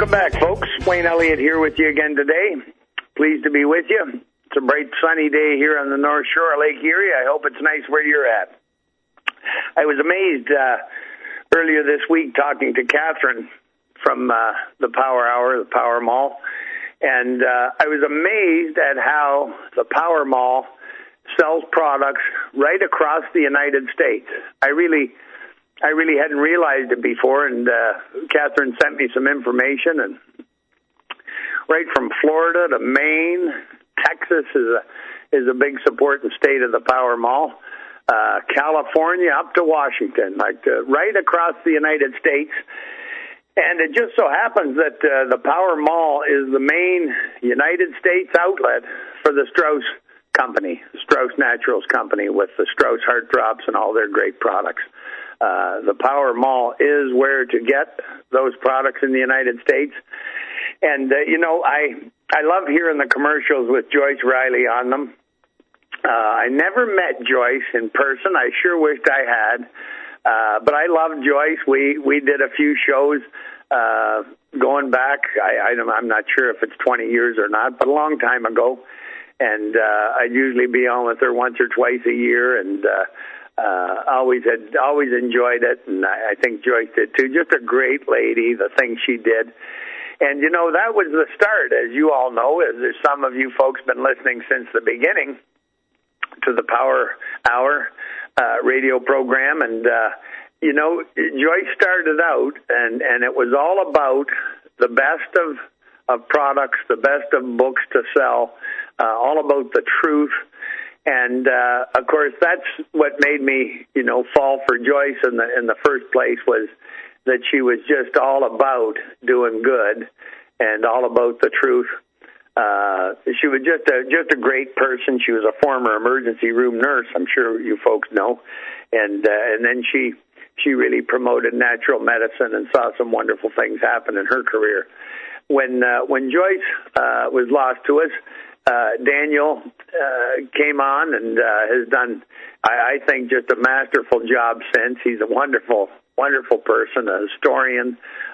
Welcome back, folks. Wayne Elliott here with you again today. Pleased to be with you. It's a bright, sunny day here on the North Shore of Lake Erie. I hope it's nice where you're at. I was amazed earlier this week talking to Catherine from the Power Hour, the Power Mall, and I was amazed at how the Power Mall sells products right across the United States. I really hadn't realized it before, and Catherine sent me some information, and right from Florida to Maine, Texas is a big supporting state of the Power Mall, California up to Washington, right across the United States. And it just so happens that the Power Mall is the main United States outlet for the Strauss Company, Strauss Naturals Company, with the Strauss Heart Drops and all their great products. The Power Mall is where to get those products in the United States. And, I love hearing the commercials with Joyce Riley on them. I never met Joyce in person. I sure wished I had. But I love Joyce. We did a few shows going back. I'm not sure if it's 20 years or not, but a long time ago. And I'd usually be on with her once or twice a year, and always enjoyed it, and I think Joyce did too. Just a great lady, the things she did. And, that was the start, as you all know, as there's some of you folks been listening since the beginning to the Power Hour radio program. And, Joyce started out, and it was all about the best of products, the best of books to sell, all about the truth. And, of course, that's what made me, fall for Joyce in the first place, was that she was just all about doing good and all about the truth. She was just a great person. She was a former emergency room nurse, I'm sure you folks know. And then she really promoted natural medicine and saw some wonderful things happen in her career. When Joyce was lost to us, Daniel came on and has done, I think, just a masterful job since. He's a wonderful person, a historian.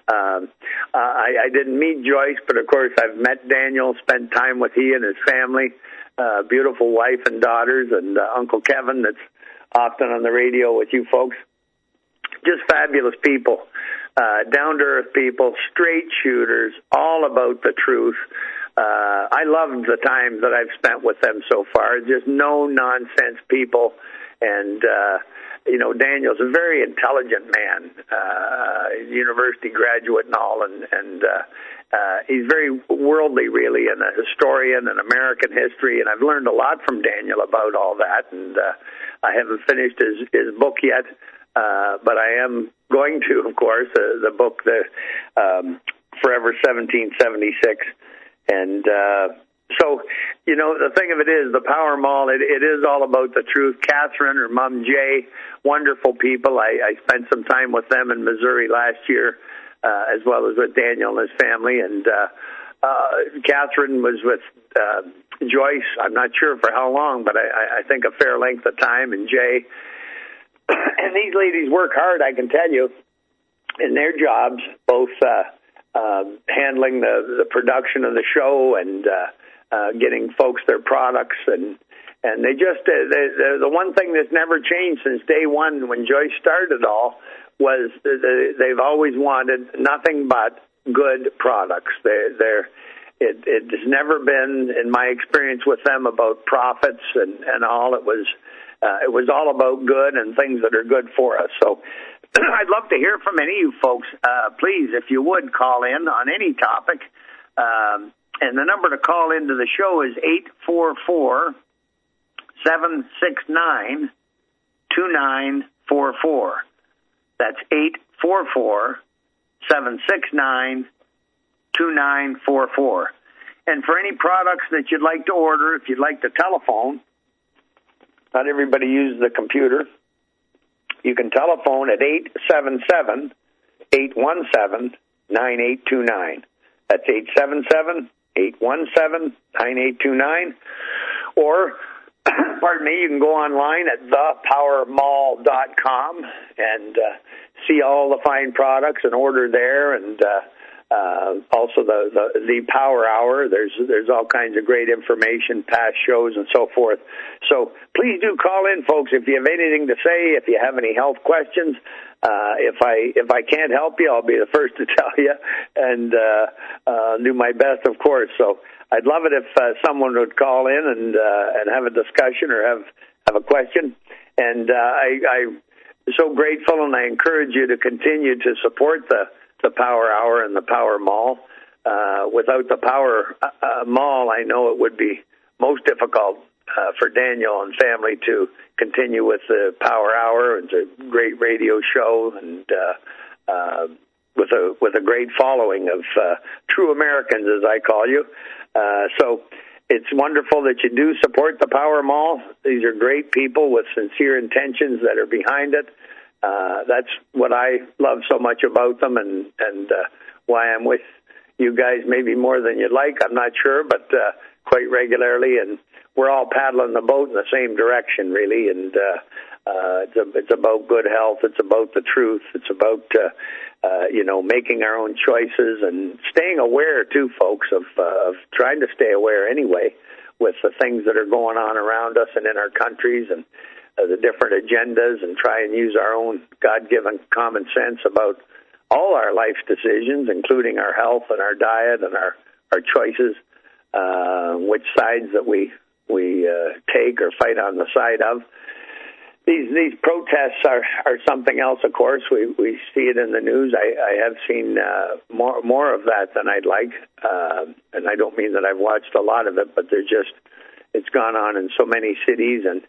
I didn't meet Joyce, but of course I've met Daniel, spent time with he and his family, beautiful wife and daughters, and Uncle Kevin that's often on the radio with you folks. Just fabulous people, down-to-earth people, straight shooters, all about the truth. I loved the time that I've spent with them so far. Just no-nonsense people. And, Daniel's a very intelligent man, university graduate and all, and he's very worldly, really, and a historian in American history. And I've learned a lot from Daniel about all that. And I haven't finished his book yet, but I am going to, of course, the book, the Forever 1776. And so, the thing of it is, the Power Mall, it is all about the truth. Catherine, her mom, Jay, wonderful people. I spent some time with them in Missouri last year, as well as with Daniel and his family. And Catherine was with Joyce, I'm not sure for how long, but I think a fair length of time, and Jay. And these ladies work hard, I can tell you, in their jobs, both handling the production of the show and getting folks their products, and they just the one thing that's never changed since day one when Joyce started all was they've always wanted nothing but good products. It has never been, in my experience with them, about profits and all. It was all about good and things that are good for us. So I'd love to hear from any of you folks. Please, if you would, call in on any topic. And the number to call into the show is 844-769-2944. That's 844-769-2944. And for any products that you'd like to order, if you'd like to telephone, not everybody uses the computer. You can telephone at 877-817-9829. That's 877-817-9829. Or, pardon me, you can go online at thepowermall.com and see all the fine products and order there. And Also the Power Hour. There's all kinds of great information, past shows, and so forth. So please do call in, folks, if you have anything to say, if you have any health questions. If I can't help you, I'll be the first to tell you, and do my best, of course. So I'd love it if someone would call in and have a discussion or have a question. And I'm so grateful, and I encourage you to continue to support the Power Hour and the Power Mall. Without the Power Mall, I know it would be most difficult for Daniel and family to continue with the Power Hour. It's a great radio show, and with a great following of true Americans, as I call you. So it's wonderful that you do support the Power Mall. These are great people with sincere intentions that are behind it. That's what I love so much about them, and why I'm with you guys maybe more than you'd like. I'm not sure, but quite regularly, and we're all paddling the boat in the same direction, really. And it's about good health. It's about the truth. It's about making our own choices and staying aware too, folks, of trying to stay aware anyway with the things that are going on around us and in our countries, and the different agendas, and try and use our own God-given common sense about all our life's decisions, including our health and our diet and our choices, which sides that we take or fight on the side of. These protests are something else, of course. We see it in the news. I have seen more of that than I'd like, and I don't mean that I've watched a lot of it, but it's gone on in so many cities, and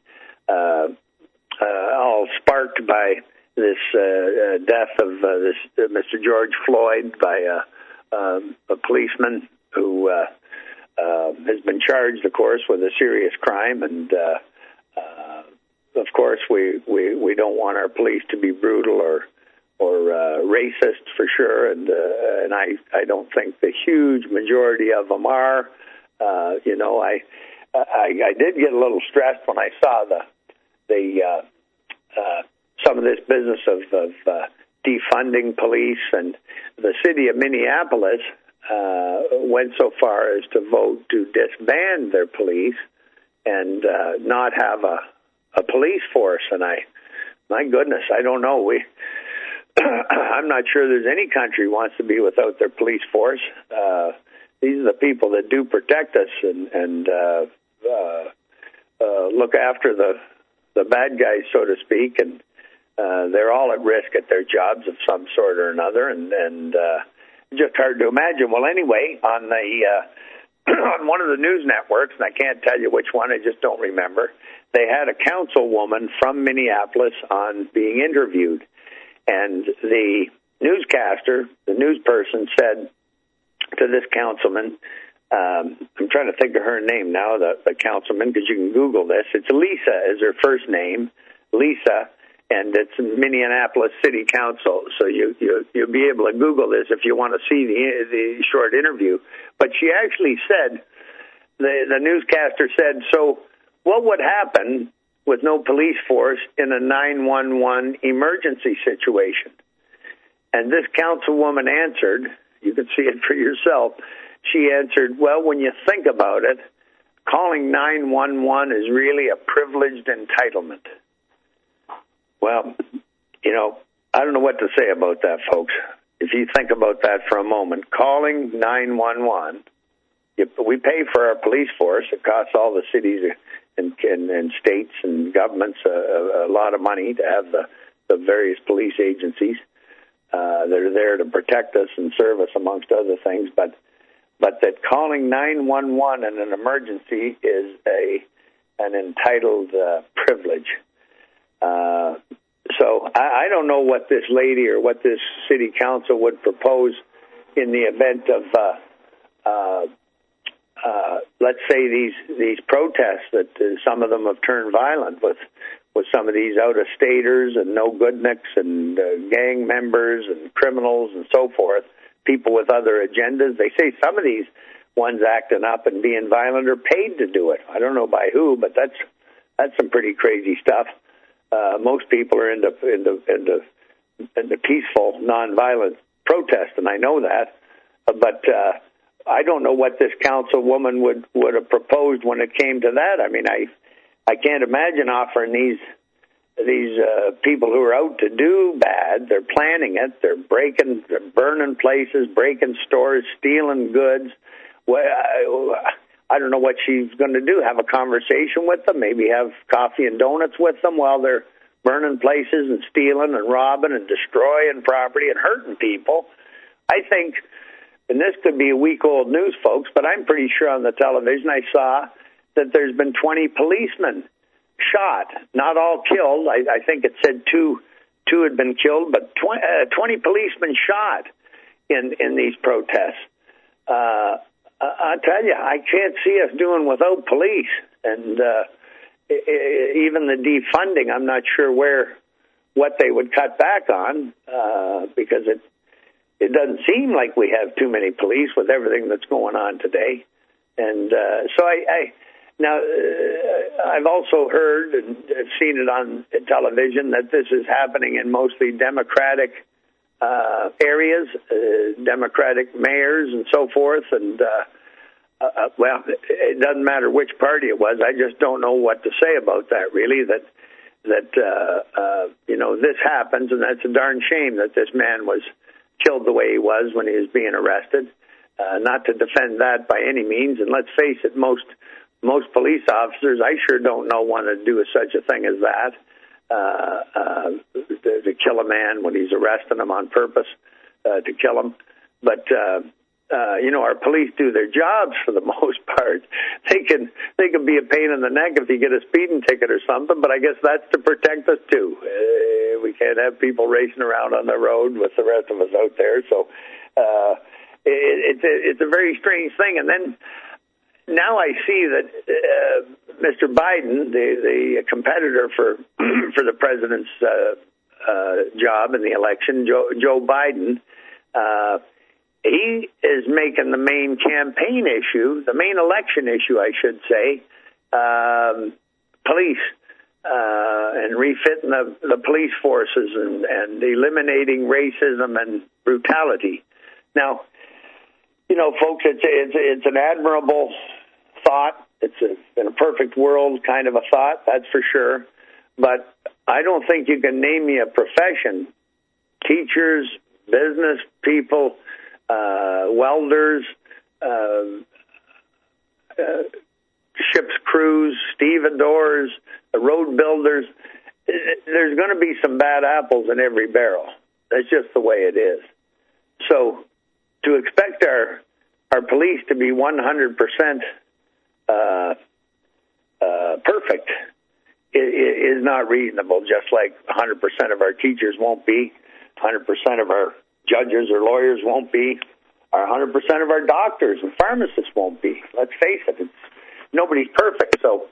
all sparked by this death of this Mr. George Floyd by a policeman who has been charged, of course, with a serious crime, and of course we don't want our police to be brutal or racist, for sure, and I don't think the huge majority of them are. I did get a little stressed when I saw some of this business of defunding police, and the city of Minneapolis went so far as to vote to disband their police and not have a police force. And my goodness, I don't know. I'm not sure there's any country wants to be without their police force. These are the people that do protect us and look after the bad guys, so to speak, and they're all at risk at their jobs of some sort or another, and just hard to imagine. Well, anyway, on on one of the news networks, and I can't tell you which one, I just don't remember, they had a councilwoman from Minneapolis on being interviewed, and the newscaster, the news person, said to this councilman, I'm trying to think of her name now, the councilman, because you can Google this. It's Lisa is her first name, Lisa, and it's Minneapolis City Council. So you'll be able to Google this if you want to see the short interview. But she actually said, the newscaster said, so what would happen with no police force in a 911 emergency situation? And this councilwoman answered, you can see it for yourself, she answered, well, when you think about it, calling 911 is really a privileged entitlement. Well, I don't know what to say about that, folks. If you think about that for a moment, calling 911, we pay for our police force. It costs all the cities and states and governments a lot of money to have the various police agencies that are there to protect us and serve us, amongst other things. But that calling 911 in an emergency is an entitled privilege. So I don't know what this lady or what this city council would propose in the event of, let's say, these protests that some of them have turned violent with some of these out-of-staters and no-goodniks and gang members and criminals and so forth, people with other agendas. They say some of these ones acting up and being violent are paid to do it. I don't know by who, but that's some pretty crazy stuff. Most people are into peaceful, nonviolent protest, and I know that. But I don't know what this councilwoman would have proposed when it came to that. I mean, I can't imagine offering these people who are out to do bad. They're planning it. They're burning places, breaking stores, stealing goods. Well, I don't know what she's going to do. Have a conversation with them, maybe have coffee and donuts with them while they're burning places and stealing and robbing and destroying property and hurting people. I think, and this could be a week-old news, folks, but I'm pretty sure on the television I saw that there's been 20 policemen shot, not all killed. I think it said two had been killed, but 20 policemen shot in these protests. I tell you, I can't see us doing without police, and even the defunding, I'm not sure what they would cut back on, because it doesn't seem like we have too many police with everything that's going on today. And so now, I've also heard and seen it on television that this is happening in mostly Democratic areas, Democratic mayors and so forth. And, well, it doesn't matter which party it was. I just don't know what to say about that, really, that this happens, and that's a darn shame that this man was killed the way he was when he was being arrested. Not to defend that by any means, and let's face it, most police officers, I sure don't want to do such a thing as that, to kill a man when he's arresting him on purpose, to kill him. But, our police do their jobs for the most part. They can be a pain in the neck if you get a speeding ticket or something, but I guess that's to protect us too. We can't have people racing around on the road with the rest of us out there. So it's a very strange thing. And then now I see that Mr. Biden, the competitor for the president's job in the election, Joe Biden, he is making the main campaign issue, the main election issue, I should say, police, and refitting the police forces and eliminating racism and brutality. Now, folks, it's an admirable thought. It's in a perfect world kind of a thought, that's for sure. But I don't think you can name me a profession, teachers, business people, welders, ship's crews, stevedores, road builders. There's going to be some bad apples in every barrel. That's just the way it is. So to expect our police to be 100% perfect is not reasonable, just like 100% of our teachers won't be, 100% of our judges or lawyers won't be, or 100% of our doctors and pharmacists won't be. Let's face it, nobody's perfect. So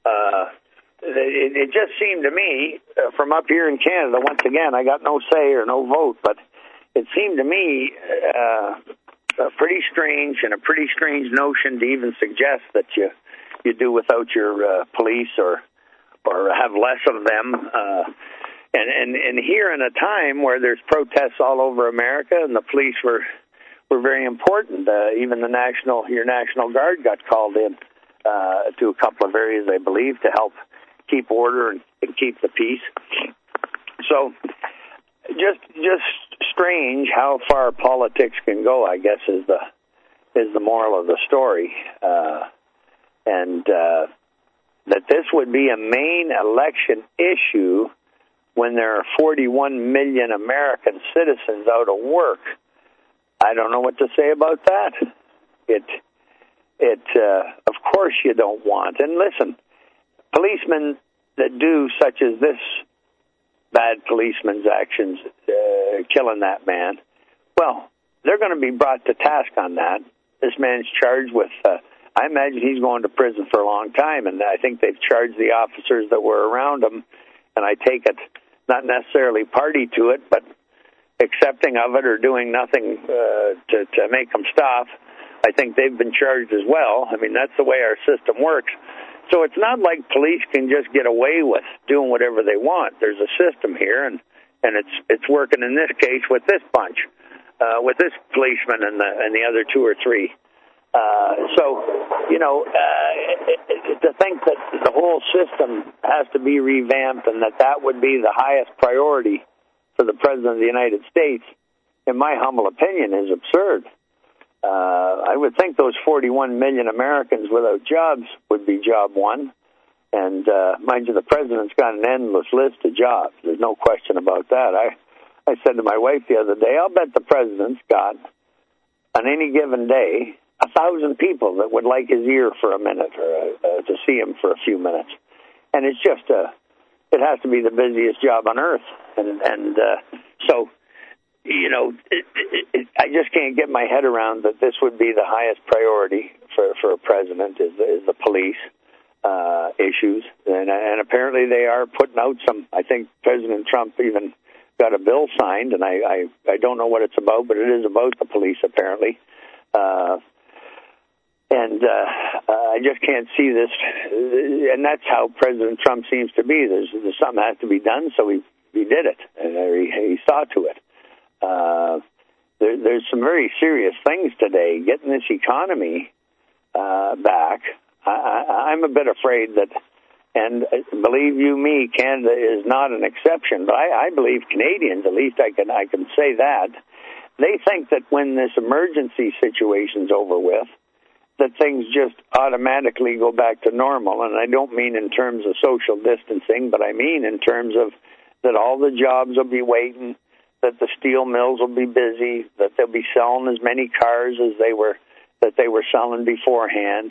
it just seemed to me, from up here in Canada, once again, I got no say or no vote, but it seemed to me pretty strange and a pretty strange notion to even suggest that you do without your police or have less of them. And here in a time where there's protests all over America and the police were very important, even your National Guard got called in to a couple of areas, I believe, to help keep order and keep the peace. So just strange how far politics can go, I guess, is the moral of the story, and that this would be a main election issue when there are 41 million American citizens out of work. I don't know what to say about that. Of course you don't want. And listen, policemen that do such as this bad policeman's actions, killing that man, well, they're going to be brought to task on that. This man's charged with, I imagine he's going to prison for a long time, and I think they've charged the officers that were around him, and I take it not necessarily party to it, but accepting of it or doing nothing to make them stop. I think they've been charged as well. I mean, that's the way our system works. So it's not like police can just get away with doing whatever they want. There's a system here, and it's working in this case with this bunch. with this policeman and the other two or three. To think that the whole system has to be revamped and that would be the highest priority for the President of the United States, in my humble opinion, is absurd. I would think those 41 million Americans without jobs would be job one. And mind you, the President's got an endless list of jobs. There's no question about that. I said to my wife the other day, I'll bet the President's got, on any given day, 1,000 people that would like his ear for a minute or to see him for a few minutes. And it's just, it has to be the busiest job on earth. So, I just can't get my head around that this would be the highest priority for a president is the police issues. And apparently they are putting out some, I think President Trump even got a bill signed, and I don't know what it's about, but it is about the police apparently. I just can't see this, and that's how President Trump seems to be. There's something has to be done, so he did it, and he saw to it. There's some very serious things today. Getting this economy back, I'm a bit afraid that, and believe you me, Canada is not an exception, but I believe Canadians, at least I can say that, they think that when this emergency situation's over with, that things just automatically go back to normal. And I don't mean in terms of social distancing, but I mean in terms of that all the jobs will be waiting, that the steel mills will be busy, that they'll be selling as many cars as they were selling beforehand.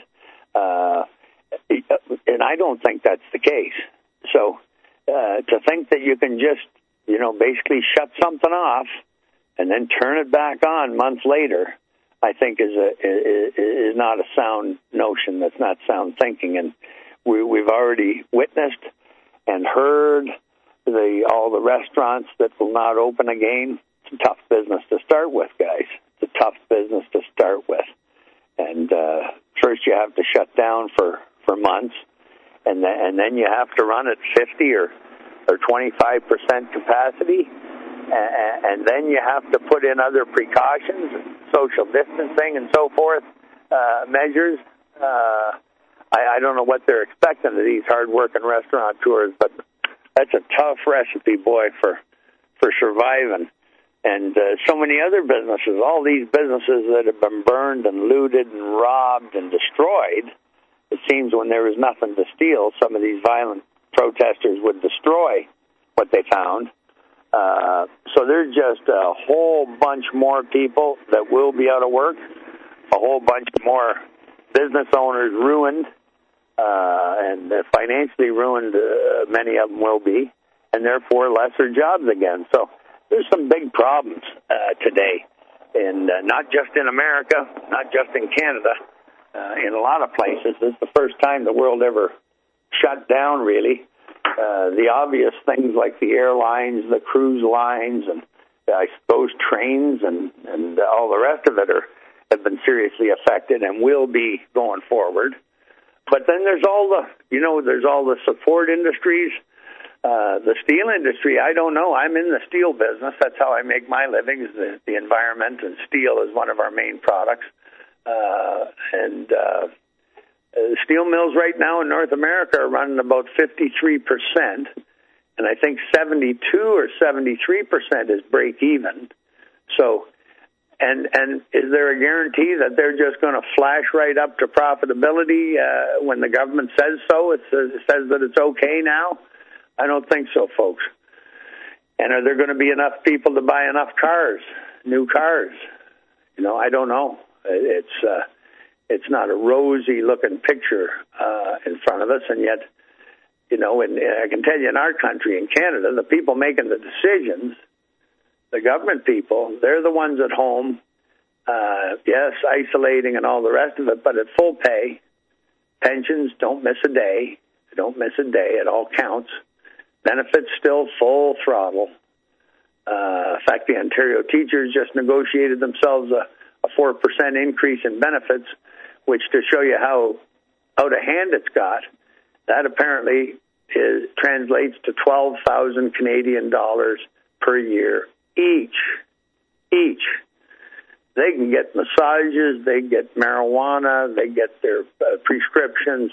And I don't think that's the case. So to think that you can just, basically shut something off and then turn it back on months later, I think is not a sound notion. That's not sound thinking. And we've already witnessed and heard all the restaurants that will not open again. It's a tough business to start with, guys. It's a tough business to start with. And first you have to shut down for months, and then you have to run at 50 or 25% capacity, and then you have to put in other precautions, social distancing and so forth, measures. I don't know what they're expecting of these hard-working restaurateurs, but that's a tough recipe, boy, for surviving. And so many other businesses, all these businesses that have been burned and looted and robbed and destroyed, it seems when there was nothing to steal, some of these violent protesters would destroy what they found. So there's just a whole bunch more people that will be out of work, a whole bunch more business owners ruined, and financially ruined, many of them will be, and therefore lesser jobs again. So there's some big problems today, and not just in America, not just in Canada, in a lot of places. This is the first time the world ever shut down, really. The obvious things like the airlines, the cruise lines, and I suppose trains and all the rest of it have been seriously affected and will be going forward. But then there's all the support industries. The steel industry, I don't know. I'm in the steel business. That's how I make my living, is the environment, and steel is one of our main products. Steel mills right now in North America are running about 53%, and I think 72 or 73% is break even. So, and is there a guarantee that they're just going to flash right up to profitability when the government says so? It says that it's okay now? I don't think so, folks. And are there going to be enough people to buy enough cars, new cars? I don't know. It's not a rosy-looking picture in front of us, and yet, and I can tell you in our country, in Canada, the people making the decisions, the government people, they're the ones at home, yes, isolating and all the rest of it, but at full pay. Pensions don't miss a day. They don't miss a day. It all counts. Benefits still full throttle. In fact, the Ontario teachers just negotiated themselves a 4% increase in benefits, which, to show you how out of hand it's got, that apparently translates to 12,000 Canadian dollars per year each. they can get massages, they get marijuana, they get their prescriptions,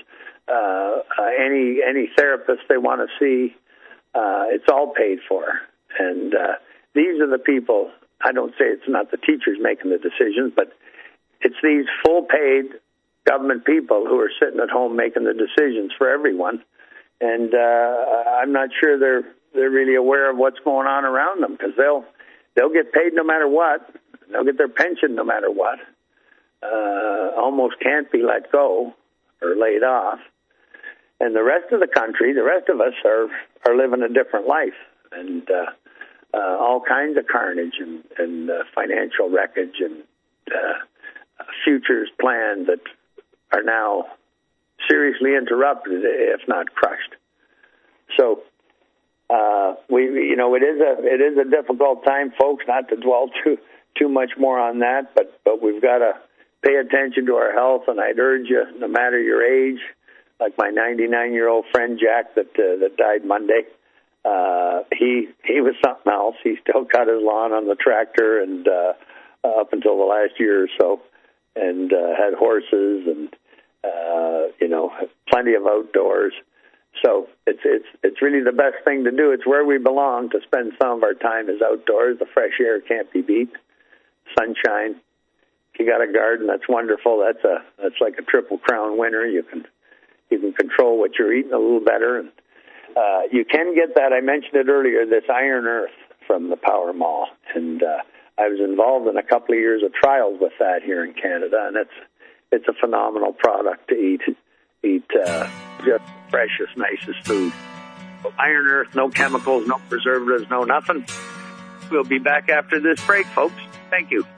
any therapist they want to see. It's all paid for. And these are the people, I don't say it's not the teachers making the decisions, but it's these full-paid government people who are sitting at home making the decisions for everyone. And I'm not sure they're really aware of what's going on around them, because they'll get paid no matter what. They'll get their pension no matter what. Almost can't be let go or laid off. And the rest of the country, the rest of us are living a different life, and all kinds of carnage and financial wreckage and futures planned that are now seriously interrupted, if not crushed. So it is a difficult time, folks. Not to dwell too much more on that, but we've got to pay attention to our health. And I'd urge you, no matter your age, like my 99-year-old friend Jack that died Monday, he was something else. He still cut his lawn on the tractor and up until the last year or so, and had horses and plenty of outdoors. So it's really the best thing to do. It's where we belong to spend some of our time is outdoors. The fresh air can't be beat. Sunshine. If you got a garden, that's wonderful. That's like a Triple Crown winner. You can control what you're eating a little better, and you can get that. I mentioned it earlier. This Iron Earth from the Power Mall, and I was involved in a couple of years of trials with that here in Canada, and it's a phenomenal product to eat just freshest, nicest food. So Iron Earth, no chemicals, no preservatives, no nothing. We'll be back after this break, folks. Thank you.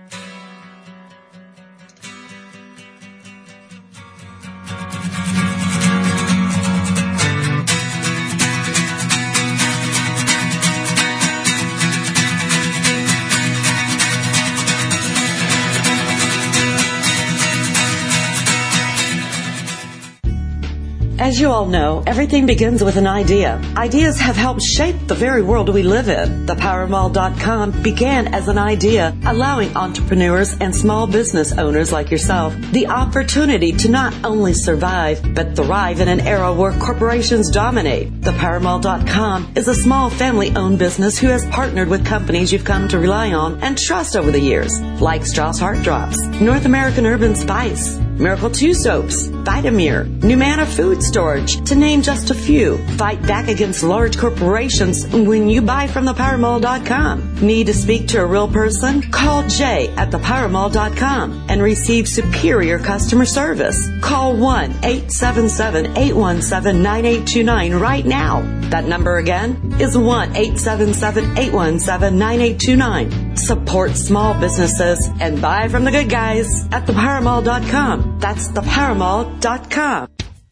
As you all know, everything begins with an idea. Ideas have helped shape the very world we live in. ThePowerMall.com began as an idea, allowing entrepreneurs and small business owners like yourself the opportunity to not only survive, but thrive in an era where corporations dominate. ThePowerMall.com is a small family-owned business who has partnered with companies you've come to rely on and trust over the years, like Strauss Heart Drops, North American Urban Spice, Miracle 2 Soaps, Vitamir, Numana Food Storage, to name just a few. Fight back against large corporations when you buy from ThePowerMall.com. Need to speak to a real person? Call Jay at ThePowerMall.com and receive superior customer service. Call 1-877-817-9829 right now. That number again is 1-877-817-9829. Support small businesses and buy from the good guys at ThePowerMall.com. That's ThePowerMall.com.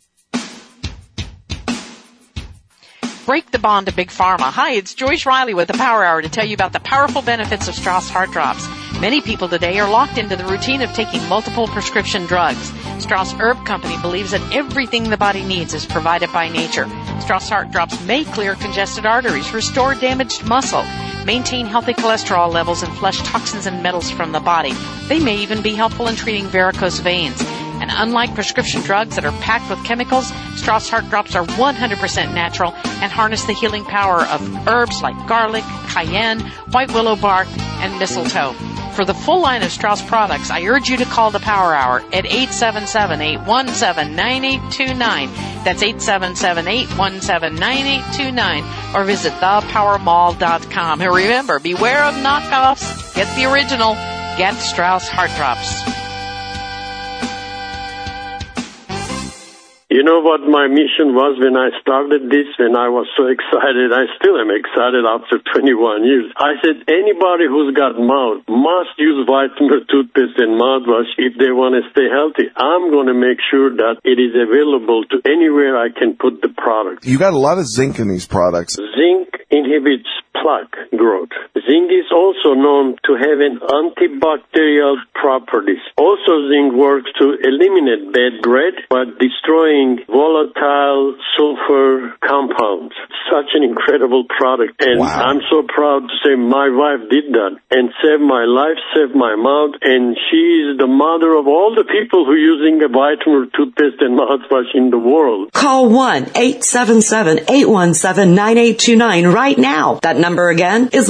Break the bond to Big Pharma. Hi, it's Joyce Riley with the Power Hour to tell you about the powerful benefits of Strauss Heart Drops. Many people today are locked into the routine of taking multiple prescription drugs. Strauss Herb Company believes that everything the body needs is provided by nature. Strauss Heart Drops may clear congested arteries, restore damaged muscle, maintain healthy cholesterol levels, and flush toxins and metals from the body. They may even be helpful in treating varicose veins. And unlike prescription drugs that are packed with chemicals, Strauss Heart Drops are 100% natural and harness the healing power of herbs like garlic, cayenne, white willow bark, and mistletoe. For the full line of Strauss products, I urge you to call the Power Hour at 877-817-9829. That's 877-817-9829. Or visit thepowermall.com. And remember, beware of knockoffs. Get the original. Get Strauss Heart Drops. You know what my mission was when I started this, when I was so excited? I still am excited after 21 years. I said anybody who's got mouth must use Vitamin toothpaste and mouthwash if they want to stay healthy. I'm going to make sure that it is available to anywhere I can put the product. You got a lot of zinc in these products. Zinc inhibits plaque growth. Zinc is also known to have an antibacterial properties. Also, zinc works to eliminate bad breath by destroying volatile sulfur compounds. Such an incredible product. And wow. I'm so proud to say my wife did that and saved my life, saved my mouth, and she is the mother of all the people who are using a vitamin toothpaste and mouthwash in the world. Call 1-877-817-9829 right now. That number again is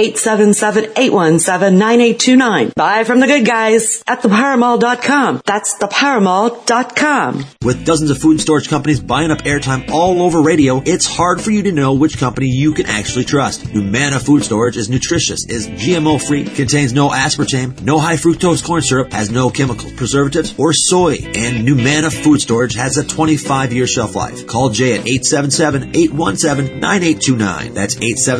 1-877-817-9829. Buy from the good guys at thepowermall.com. That's thepowermall.com. With dozens of food and storage companies buying up airtime all over radio, it's hard for you to know which company you can actually trust. Numana Food Storage is nutritious, is GMO-free, contains no aspartame, no high fructose corn syrup, has no chemicals, preservatives, or soy. And Numana Food Storage has a 25-year shelf life. Call Jay at 877-817-9829. That's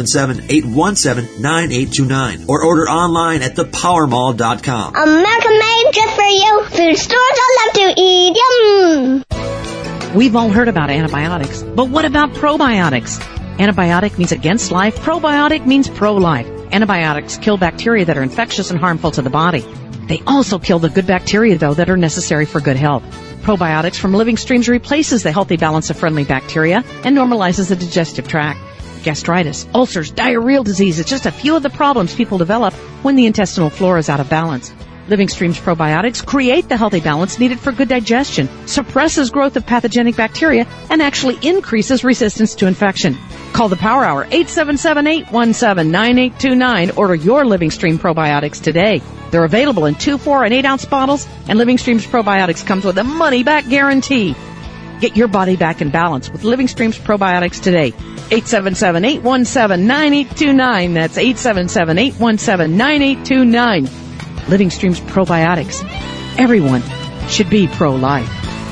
877-817-9829. Or order online at thepowermall.com. America made just for you. Food stores I love to eat. Yum! We've all heard about antibiotics, but what about probiotics? Antibiotic means against life. Probiotic means pro-life. Antibiotics kill bacteria that are infectious and harmful to the body. They also kill the good bacteria, though, that are necessary for good health. Probiotics from Living Streams replaces the healthy balance of friendly bacteria and normalizes the digestive tract. Gastritis, ulcers, diarrheal disease is just a few of the problems people develop when the intestinal flora is out of balance. Living Streams probiotics create the healthy balance needed for good digestion, suppresses growth of pathogenic bacteria, and actually increases resistance to infection. Call the Power Hour, 877-817-9829. Order your Living Stream probiotics today. They're available in 2, 4, and 8-ounce bottles, and Living Streams probiotics comes with a money-back guarantee. Get your body back in balance with Living Streams probiotics today. 877-817-9829. That's 877-817-9829. Living Streams probiotics. Everyone should be pro-life.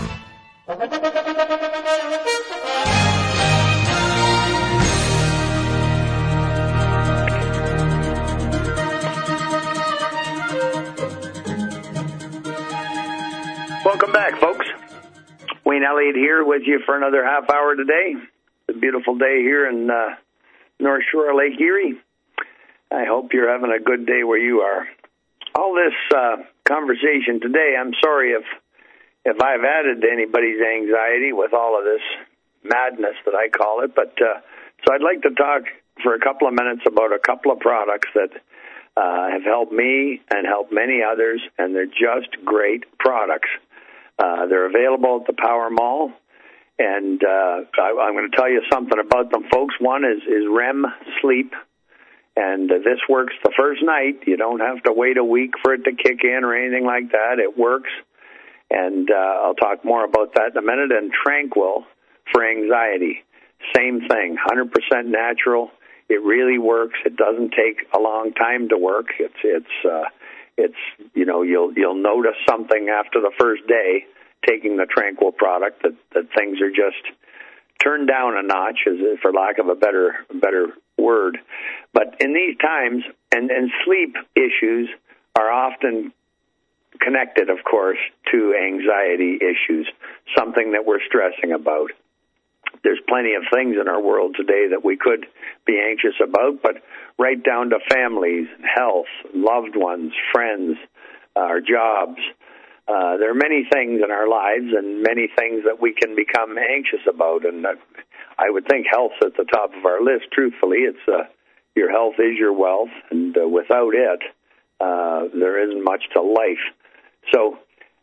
Welcome back, folks. Wayne Elliott here with you for another half hour today. It's a beautiful day here in North Shore of Lake Erie. I hope you're having a good day where you are. All this conversation today, I'm sorry if I've added to anybody's anxiety with all of this madness that I call it, but so I'd like to talk for a couple of minutes about a couple of products that have helped me and helped many others, and they're just great products. They're available at the Power Mall, and I'm going to tell you something about them, folks. One is REM Sleep. And this works the first night. You don't have to wait a week for it to kick in or anything like that. It works. And I'll talk more about that in a minute. And Tranquil for anxiety. Same thing, 100% natural. It really works. It doesn't take a long time to work. It's you know, you'll notice something after the first day taking the Tranquil product that things are just turned down a notch, for lack of a better word. But in these times, and sleep issues are often connected, of course, to anxiety issues, something that we're stressing about. There's plenty of things in our world today that we could be anxious about, but right down to families, health, loved ones, friends, our jobs. There are many things in our lives and many things that we can become anxious about, and I would think health's at the top of our list. Truthfully, it's your health is your wealth, and without it, there isn't much to life. So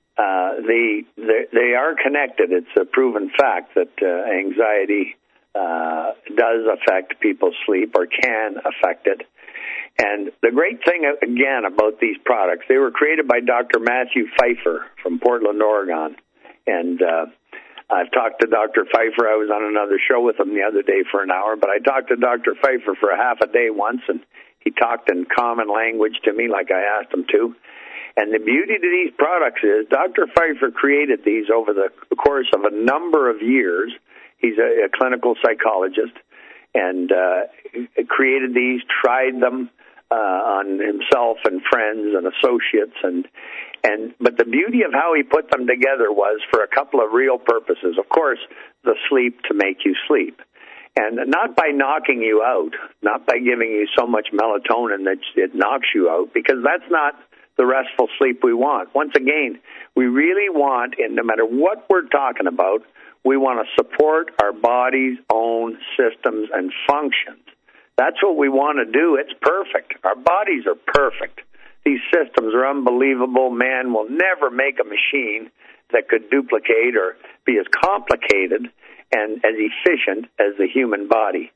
they are connected. It's a proven fact that anxiety does affect people's sleep or can affect it. And the great thing, again, about these products, they were created by Dr. Matthew Pfeiffer from Portland, Oregon. And I've talked to Dr. Pfeiffer. I was on another show with him the other day for an hour, but I talked to Dr. Pfeiffer for a half a day once, and he talked in common language to me like I asked him to. And the beauty to these products is Dr. Pfeiffer created these over the course of a number of years. He's a clinical psychologist, and created these, tried them on himself and friends and associates, but the beauty of how he put them together was for a couple of real purposes. Of course, the sleep to make you sleep. And not by knocking you out, not by giving you so much melatonin that it knocks you out, because that's not the restful sleep we want. Once again, we really want, and no matter what we're talking about, we want to support our body's own systems and functions. That's what we want to do. It's perfect. Our bodies are perfect. These systems are unbelievable. Man will never make a machine that could duplicate or be as complicated and as efficient as the human body.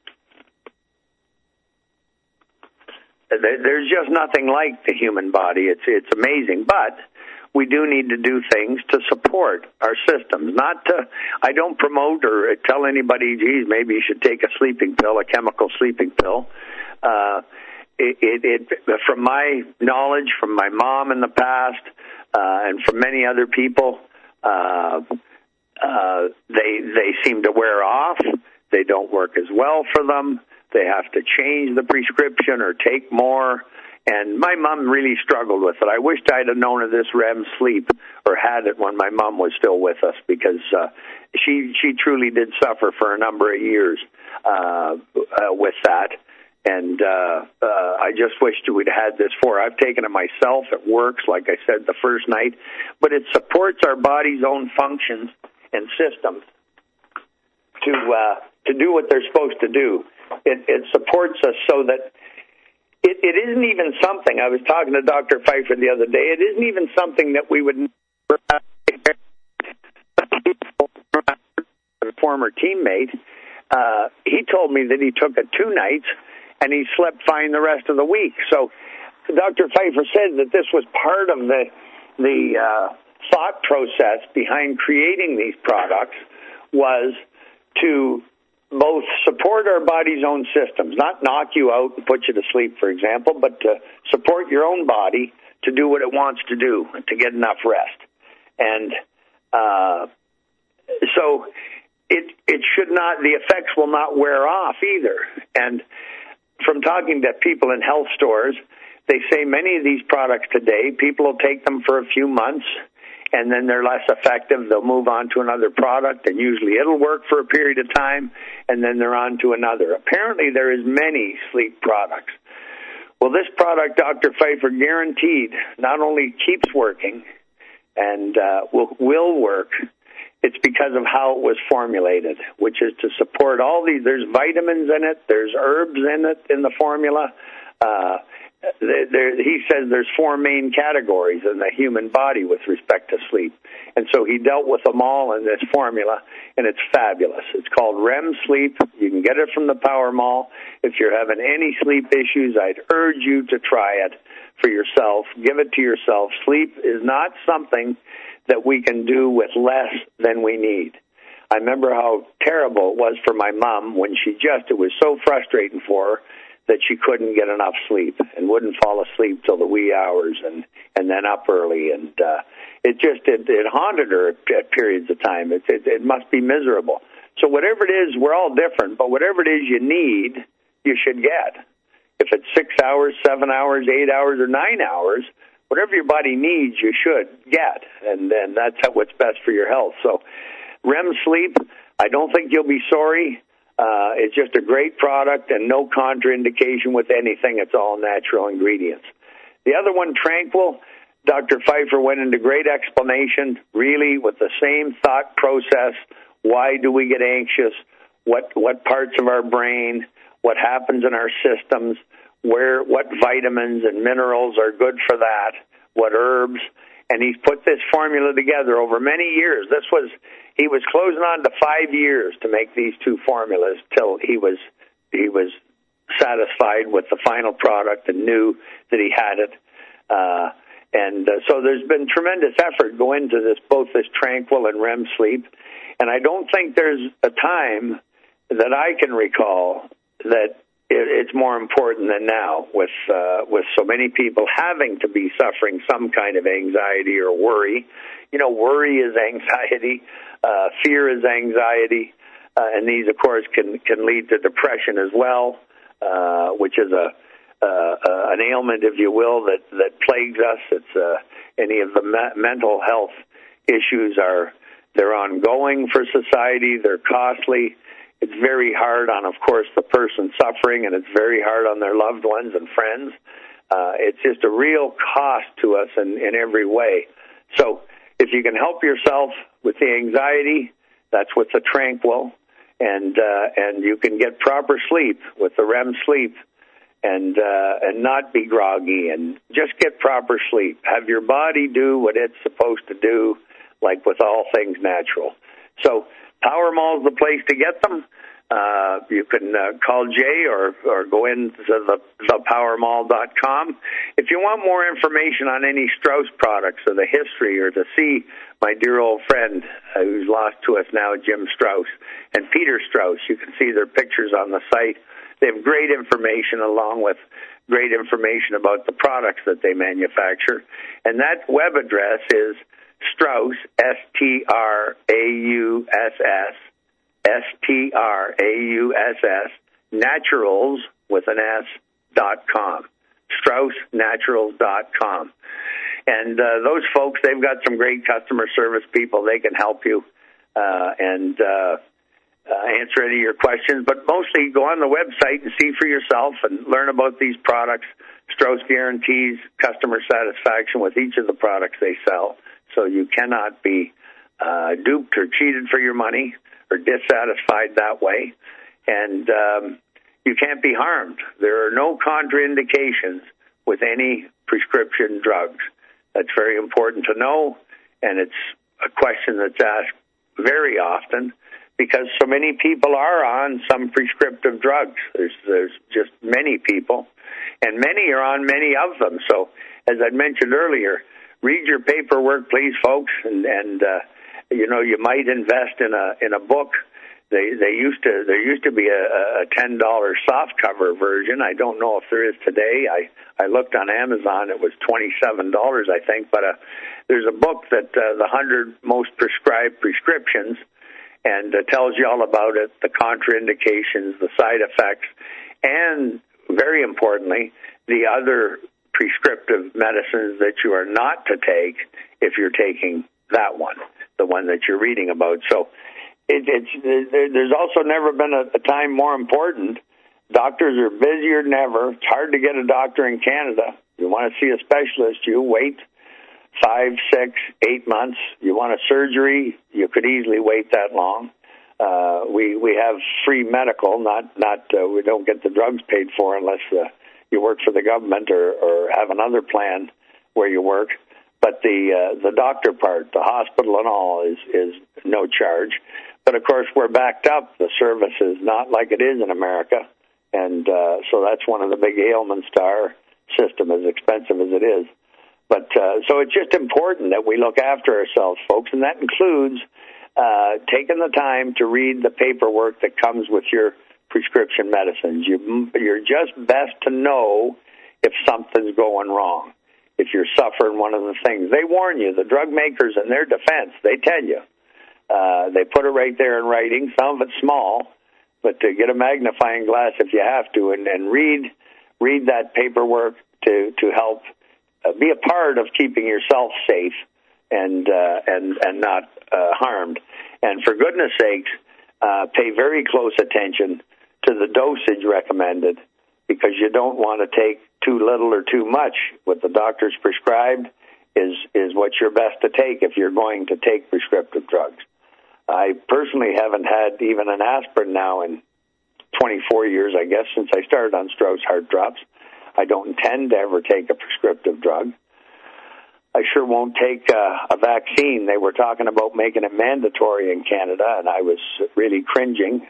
There's just nothing like the human body. It's amazing, but we do need to do things to support our systems. I don't promote or tell anybody, geez, maybe you should take a sleeping pill, a chemical sleeping pill. From my knowledge, from my mom in the past, and from many other people, they seem to wear off. They don't work as well for them. They have to change the prescription or take more. And my mom really struggled with it. I wished I'd have known of this REM sleep or had it when my mom was still with us, because she truly did suffer for a number of years with that. And I just wished we'd had this for her. I've taken it myself. It works, like I said, the first night. But it supports our body's own functions and systems to do what they're supposed to do. It supports us so that it isn't even something. I was talking to Dr. Pfeiffer the other day. It isn't even something that we would never have. A former teammate, he told me that he took it 2 nights and he slept fine the rest of the week. So Dr. Pfeiffer said that this was part of the thought process behind creating these products, was to both support our body's own systems, not knock you out and put you to sleep, for example, but to support your own body to do what it wants to do, to get enough rest. And so it should not, the effects will not wear off either. And from talking to people in health stores, they say many of these products today, people will take them for a few months, and then they're less effective. They'll move on to another product, and usually it'll work for a period of time, and then they're on to another. Apparently there is many sleep products. Well, this product, Dr. Pfeiffer guaranteed, not only keeps working and will work, it's because of how it was formulated, which is to support all these. There's vitamins in it. There's herbs in it, in the formula. He says there's 4 main categories in the human body with respect to sleep. And so he dealt with them all in this formula, and it's fabulous. It's called REM Sleep. You can get it from the Power Mall. If you're having any sleep issues, I'd urge you to try it for yourself. Give it to yourself. Sleep is not something that we can do with less than we need. I remember how terrible it was for my mom when it was so frustrating for her that she couldn't get enough sleep and wouldn't fall asleep till the wee hours and then up early. And it haunted her at periods of time. It must be miserable. So whatever it is, we're all different, but whatever it is you need, you should get. If it's 6 hours, 7 hours, 8 hours, or 9 hours, whatever your body needs, you should get. And then that's what's best for your health. So REM Sleep, I don't think you'll be sorry. It's just a great product and no contraindication with anything. It's all natural ingredients. The other one, Tranquil, Dr. Pfeiffer went into great explanation, really with the same thought process. Why do we get anxious? What parts of our brain? What happens in our systems? What vitamins and minerals are good for that? What herbs? And he's put this formula together over many years. He was closing on to 5 years to make these 2 formulas till he was satisfied with the final product and knew that he had it. So there's been tremendous effort go into this, both this Tranquil and REM Sleep. And I don't think there's a time that I can recall that it's more important than now, with so many people having to be suffering some kind of anxiety or worry. You know, worry is anxiety, fear is anxiety, and these, of course, can lead to depression as well, which is an ailment, if you will, that plagues us. It's any of the mental health issues they're ongoing for society. They're costly. It's very hard on, of course, the person suffering, and it's very hard on their loved ones and friends. It's just a real cost to us in every way. So if you can help yourself with the anxiety, that's with the Tranquil, and you can get proper sleep with the REM sleep, and not be groggy, and just get proper sleep. Have your body do what it's supposed to do, like with all things natural. So Powermall is the place to get them. You can call Jay or go into thepowermall.com. If you want more information on any Strauss products or the history, or to see my dear old friend who's lost to us now, Jim Strauss, and Peter Strauss, you can see their pictures on the site. They have great information, along with great information about the products that they manufacture. And that web address is Strauss, STRAUSS, naturals with an S.com, StraussNaturals.com. And those folks, they've got some great customer service people. They can help you and answer any of your questions. But mostly go on the website and see for yourself and learn about these products. Strauss guarantees customer satisfaction with each of the products they sell. So you cannot be duped or cheated for your money or dissatisfied that way. And you can't be harmed. There are no contraindications with any prescription drugs. That's very important to know, and it's a question that's asked very often because so many people are on some prescriptive drugs. There's just many people, and many are on many of them. So, as I mentioned earlier, read your paperwork, please, folks, and you might invest in a book. There used to be a $10 softcover version. I don't know if there is today. I looked on Amazon. It was $27, I think. But there's a book that the 100 most prescribed prescriptions, and tells you all about it, the contraindications, the side effects, and very importantly, the other prescriptive medicines that you are not to take if you're taking that one, the one that you're reading about. So there's also never been a time more important. Doctors are busier than ever. It's hard to get a doctor in Canada. You want to see a specialist, you wait 5, 6, 8 months. You want a surgery, you could easily wait that long. We have free medical, we don't get the drugs paid for unless you work for the government or have another plan where you work. But the doctor part, the hospital and all, is no charge. But, of course, we're backed up. The service is not like it is in America. And so that's one of the big ailments to our system, as expensive as it is. But so it's just important that we look after ourselves, folks, and that includes taking the time to read the paperwork that comes with your prescription medicines. You're just best to know if something's going wrong, if you're suffering one of the things. They warn you. The drug makers, in their defense, they tell you. They put it right there in writing. Some of it's small, but to get a magnifying glass if you have to, and read that paperwork to help be a part of keeping yourself safe and not harmed. And for goodness sakes, pay very close attention to the dosage recommended, because you don't want to take too little or too much. What the doctor's prescribed is what you're best to take if you're going to take prescriptive drugs. I personally haven't had even an aspirin now in 24 years, I guess, since I started on Strauss Heart Drops. I don't intend to ever take a prescriptive drug. I sure won't take a vaccine. They were talking about making it mandatory in Canada, and I was really cringing.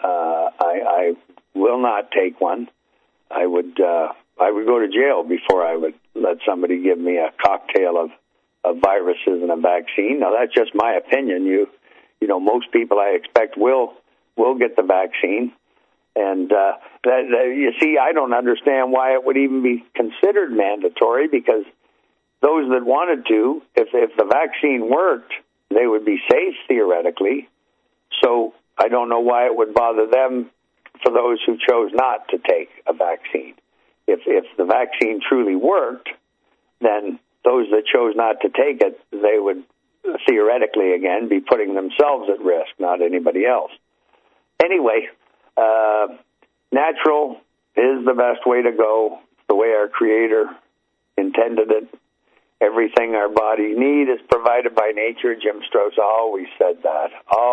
I will not take one. I would go to jail before I would let somebody give me a cocktail of viruses and a vaccine. Now, that's just my opinion. You know, most people I expect will get the vaccine. And you see, I don't understand why it would even be considered mandatory, because those that wanted to, if the vaccine worked, they would be safe theoretically. So I don't know why it would bother them for those who chose not to take a vaccine. If the vaccine truly worked, then those that chose not to take it, they would theoretically, again, be putting themselves at risk, not anybody else. Anyway, natural is the best way to go, the way our Creator intended it. Everything our bodies need is provided by nature. Jim Strauss always said that.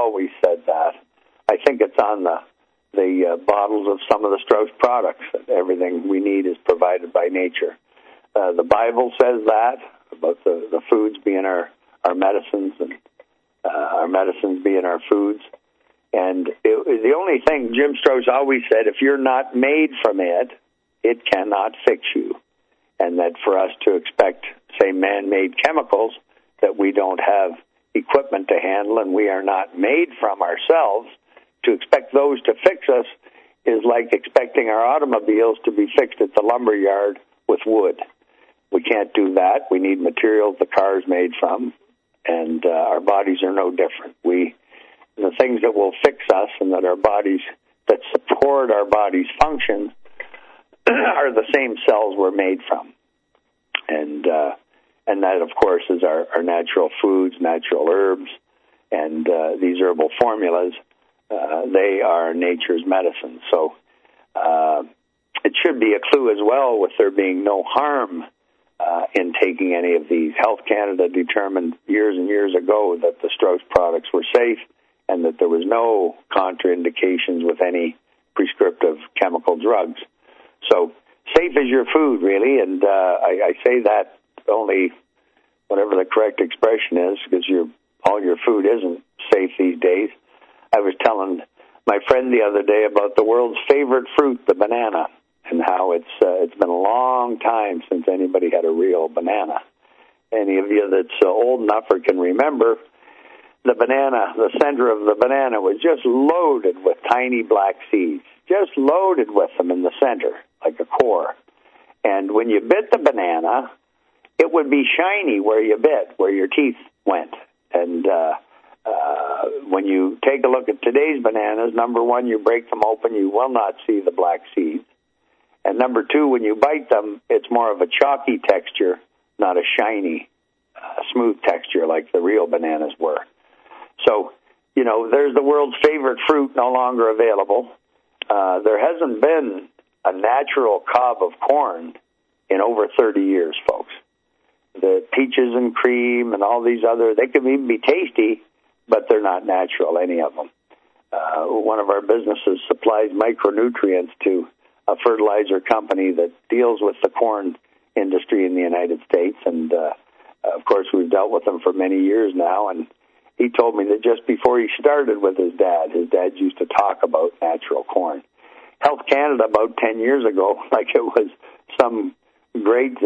I think it's on the bottles of some of the Strauss products. Everything we need is provided by nature. The Bible says that, about the foods being our medicines, and our medicines being our foods. And the only thing Jim Strauss always said, if you're not made from it, it cannot fix you. And that for us to expect, say, man-made chemicals that we don't have equipment to handle and we are not made from ourselves, to expect those to fix us is like expecting our automobiles to be fixed at the lumber yard with wood. We can't do that. We need materials the car is made from, and our bodies are no different. The things that will fix us and that that support our body's function are the same cells we're made from. And that, of course, is our natural foods, natural herbs, and these herbal formulas. They are nature's medicine. So it should be a clue as well, with there being no harm in taking any of these. Health Canada determined years and years ago that the Strauss products were safe and that there was no contraindications with any prescriptive chemical drugs. So safe is your food, really, and I say that only whatever the correct expression is, because all your food isn't safe these days. I was telling my friend the other day about the world's favorite fruit, the banana, and how it's been a long time since anybody had a real banana. Any of you that's old enough or can remember, the banana, the center of the banana was just loaded with tiny black seeds, just loaded with them in the center, like a core. And when you bit the banana, it would be shiny where you bit, where your teeth went. And when you take a look at today's bananas, number one, you break them open, you will not see the black seeds. And number two, when you bite them, it's more of a chalky texture, not a shiny, smooth texture like the real bananas were. So, there's the world's favorite fruit no longer available. There hasn't been a natural cob of corn in over 30 years, folks. The peaches and cream and all these they can even be tasty, but they're not natural, any of them. One of our businesses supplies micronutrients to a fertilizer company that deals with the corn industry in the United States, and of course we've dealt with them for many years now, and he told me that just before he started with his dad used to talk about natural corn. Health Canada about 10 years ago, like it was some great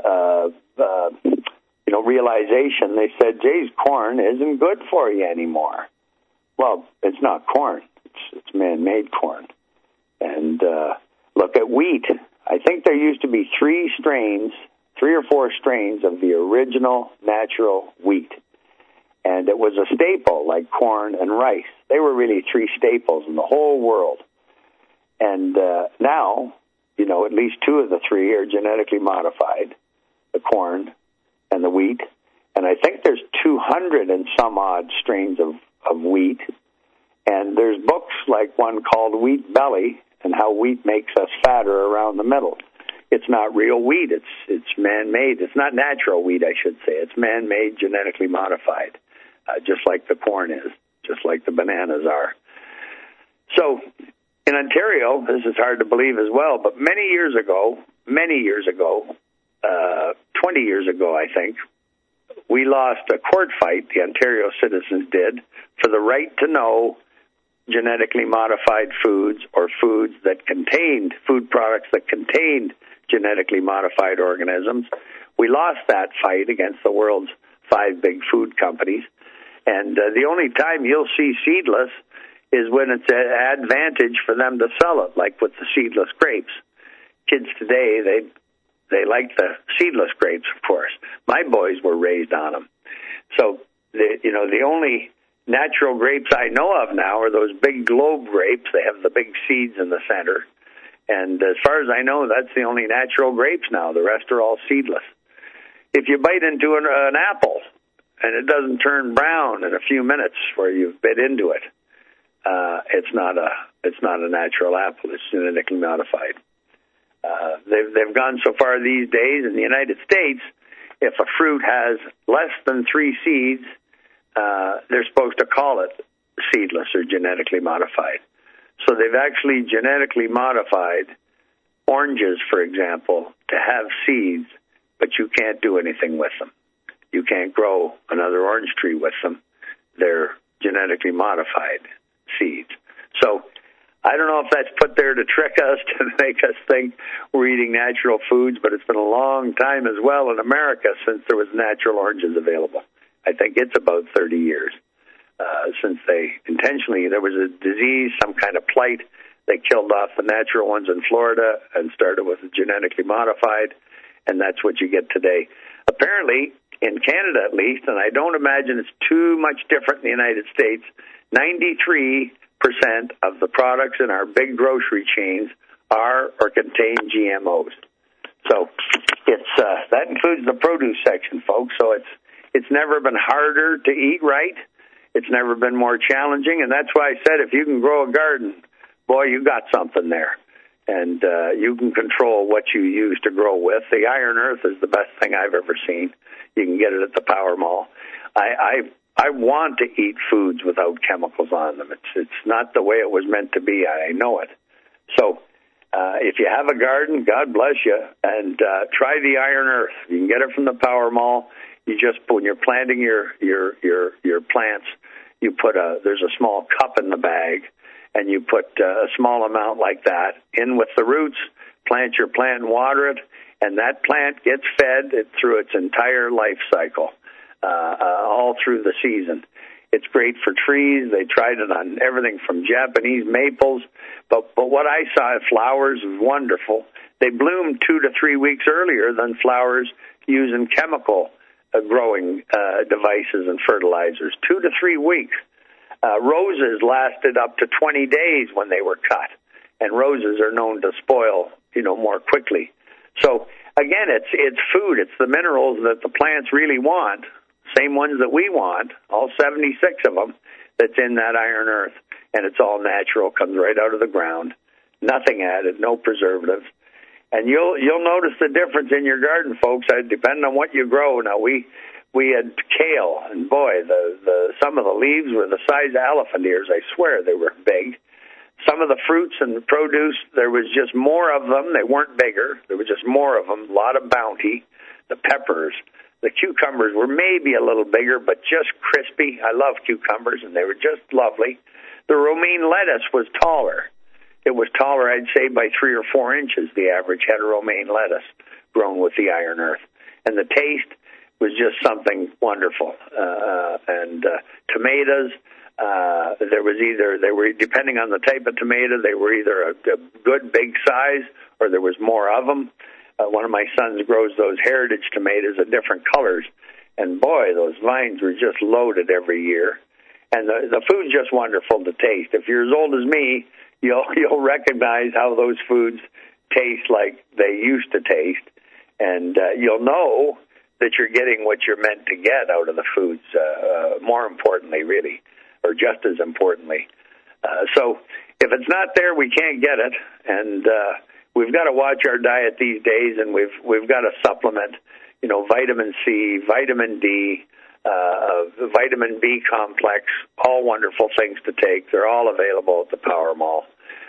realization, they said, "Jay's corn isn't good for you anymore." Well, it's not corn. It's man-made corn. And look at wheat. I think there used to be 3 or 4 strains of the original natural wheat. And it was a staple like corn and rice. They were really 3 staples in the whole world. And now, at least 2 of the 3 are genetically modified, the corn and the wheat. And I think there's 200 and some odd strains of wheat. And there's books like one called Wheat Belly and how wheat makes us fatter around the middle. It's not real wheat. It's man-made. It's not natural wheat, I should say. It's man-made, genetically modified, just like the corn is, just like the bananas are. So in Ontario, this is hard to believe as well, but many years ago, 20 years ago, I think, we lost a court fight, the Ontario citizens did, for the right to know genetically modified foods or food products that contained genetically modified organisms. We lost that fight against the world's 5 big food companies. And the only time you'll see seedless is when it's an advantage for them to sell it, like with the seedless grapes. Kids today, they like the seedless grapes, of course. My boys were raised on them. So, the only natural grapes I know of now are those big globe grapes. They have the big seeds in the center. And as far as I know, that's the only natural grapes now. The rest are all seedless. If you bite into an apple and it doesn't turn brown in a few minutes where you've bit into it, it's not a natural apple. It's genetically modified. They've gone so far these days in the United States, if a fruit has less than 3 seeds, they're supposed to call it seedless or genetically modified. So they've actually genetically modified oranges, for example, to have seeds, but you can't do anything with them. You can't grow another orange tree with them. They're genetically modified seeds. So I don't know if that's put there to trick us, to make us think we're eating natural foods, but it's been a long time as well in America since there was natural oranges available. I think it's about 30 years since they intentionally, there was a disease, some kind of blight. They killed off the natural ones in Florida and started with the genetically modified, and that's what you get today. Apparently, in Canada at least, and I don't imagine it's too much different in the United States, 93% of the products in our big grocery chains are or contain GMOs. So it's that includes the produce section, folks. So it's never been harder to eat right. It's never been more challenging, and that's why I said if you can grow a garden, boy, you got something there. And you can control what you use to grow with. The Iron Earth is the best thing I've ever seen. You can get it at the Power Mall. I want to eat foods without chemicals on them. It's not the way it was meant to be. I know it. So if you have a garden, God bless you, and try the Iron Earth. You can get it from the Power Mall. You just, when you're planting your plants, you put there's a small cup in the bag, and you put a small amount like that in with the roots, plant your plant and water it, and that plant gets fed through its entire life cycle, all through the season. It's great for trees. They tried it on everything from Japanese maples, but what I saw at flowers was wonderful. They bloom 2 to 3 weeks earlier than flowers using chemical growing devices and fertilizers. 2 to 3 weeks. Roses lasted up to 20 days when they were cut, and roses are known to spoil, more quickly. So again, it's food. It's the minerals that the plants really want, same ones that we want, all 76 of them, that's in that Iron Earth, and it's all natural, comes right out of the ground, nothing added, no preservatives. And you'll notice the difference in your garden, folks. Depending on what you grow. Now we had kale, and boy, the some of the leaves were the size of elephant ears. I swear they were big. Some of the fruits and the produce, there was just more of them. They weren't bigger. There was just more of them. A lot of bounty. The peppers, the cucumbers were maybe a little bigger, but just crispy. I love cucumbers, and they were just lovely. The romaine lettuce was taller. It was taller, I'd say, by 3 or 4 inches, the average head of romaine lettuce grown with the Iron Earth. And the taste was just something wonderful. And tomatoes, they were, depending on the type of tomato, they were either a good big size or there was more of them. One of my sons grows those heritage tomatoes of different colors. And boy, those vines were just loaded every year. And the food's just wonderful to taste. If you're as old as me, you'll recognize how those foods taste like they used to taste, and you'll know that you're getting what you're meant to get out of the foods, more importantly, really, or just as importantly. So if it's not there, we can't get it, and we've got to watch our diet these days, and we've got to supplement, vitamin C, vitamin D, the vitamin B complex, all wonderful things to take. They're all available at the Power Mall.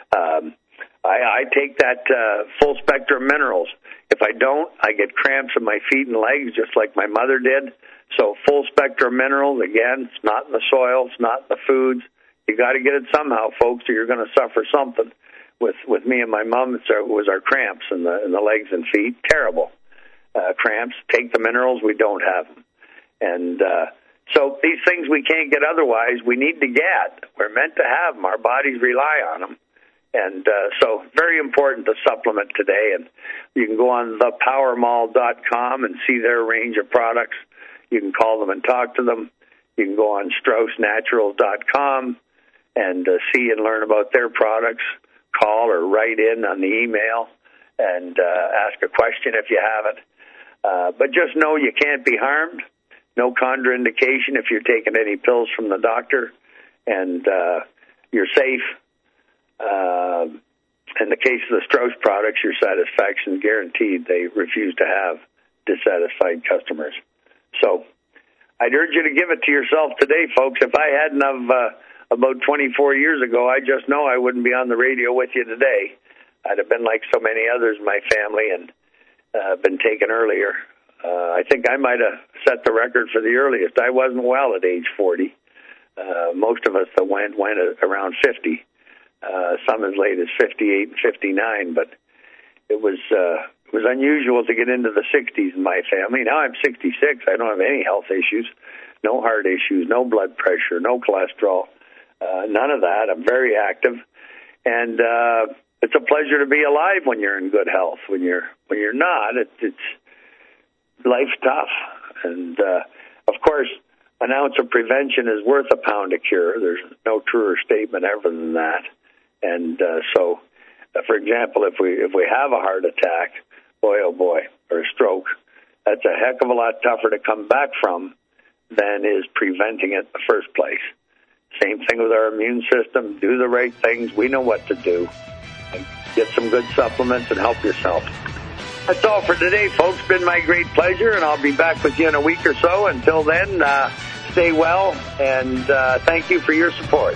I take that full spectrum minerals. If I don't, I get cramps in my feet and legs, just like my mother did. So full spectrum minerals, again, it's not in the soil, it's not in the foods. You got to get it somehow, folks, or you're going to suffer something. With me and my mom, it was our cramps in the legs and feet. Terrible cramps. Take the minerals, we don't have them. And so these things we can't get otherwise, we need to get. We're meant to have them. Our bodies rely on them. And so very important to supplement today. And you can go on thepowermall.com and see their range of products. You can call them and talk to them. You can go on StraussNaturals.com and see and learn about their products. Call or write in on the email and ask a question if you have it. But just know you can't be harmed. No contraindication if you're taking any pills from the doctor. And you're safe. In the case of the Strauss products, your satisfaction is guaranteed. They refuse to have dissatisfied customers. So I'd urge you to give it to yourself today, folks. If I hadn't of about 24 years ago, I just know I wouldn't be on the radio with you today. I'd have been like so many others in my family and been taken earlier. I think I might have set the record for the earliest. I wasn't well at age 40. Most of us that went around 50. Some as late as 58 and 59, but it was unusual to get into the 60s in my family. Now I'm 66. I don't have any health issues, no heart issues, no blood pressure, no cholesterol, none of that. I'm very active, and it's a pleasure to be alive when you're in good health. When you're not, it's life's tough, and of course, an ounce of prevention is worth a pound of cure. There's no truer statement ever than that. And so, for example, if we have a heart attack, boy, or a stroke, that's a heck of a lot tougher to come back from than is preventing it in the first place. Same thing with our immune system. Do the right things. We know what to do. And get some good supplements and help yourself. That's all for today, folks. It's been my great pleasure, and I'll be back with you in a week or so. Until then, stay well, and thank you for your support.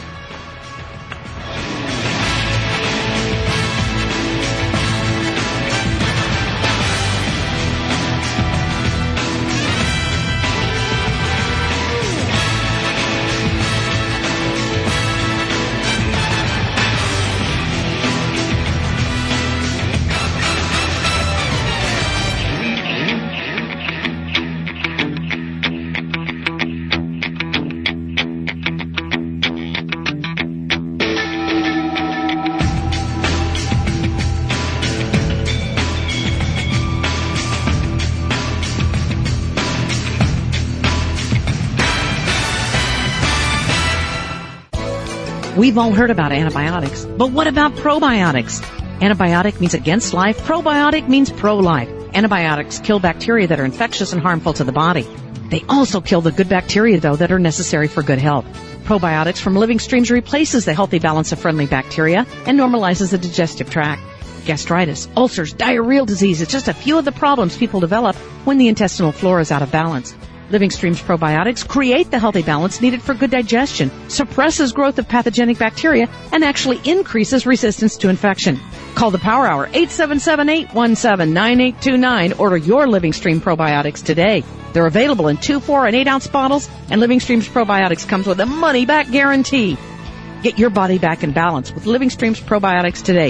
We've all heard about antibiotics, but what about probiotics? Antibiotic means against life. Probiotic means pro-life. Antibiotics kill bacteria that are infectious and harmful to the body. They also kill the good bacteria, though, that are necessary for good health. Probiotics from Living Streams replaces the healthy balance of friendly bacteria and normalizes the digestive tract. Gastritis, ulcers, diarrheal disease, it's just a few of the problems people develop when the intestinal flora is out of balance. Living Streams probiotics create the healthy balance needed for good digestion, suppresses growth of pathogenic bacteria, and actually increases resistance to infection. Call the Power Hour, 877-817-9829. Order your Living Stream probiotics today. They're available in 2, 4, and 8-ounce bottles, and Living Streams probiotics comes with a money-back guarantee. Get your body back in balance with Living Streams probiotics today.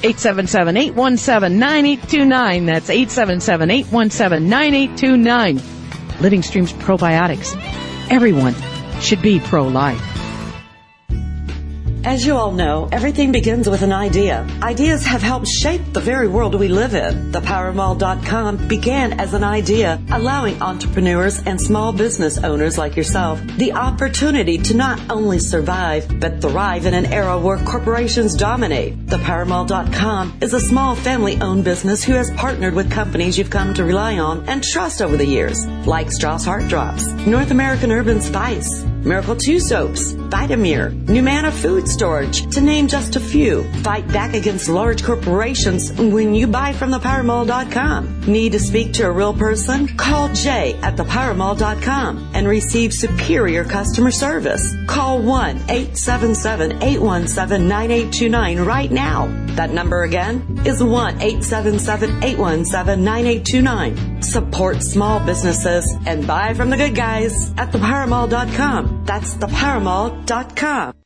877-817-9829. That's 877-817-9829. Living Streams probiotics. Everyone should be pro-life. As you all know, everything begins with an idea. Ideas have helped shape the very world we live in. ThePowerMall.com began as an idea, allowing entrepreneurs and small business owners like yourself the opportunity to not only survive, but thrive in an era where corporations dominate. ThePowerMall.com is a small family-owned business who has partnered with companies you've come to rely on and trust over the years, like Strauss Heart Drops, North American Urban Spice, Miracle 2 Soaps, Vitamir, Numana Food Storage, to name just a few. Fight back against large corporations when you buy from ThePowerMall.com. Need to speak to a real person? Call Jay at ThePowerMall.com and receive superior customer service. Call 1-877-817-9829 right now. That number again is 1-877-817-9829. Support small businesses and buy from the good guys at ThePowerMall.com. That's ThePowerMall.com.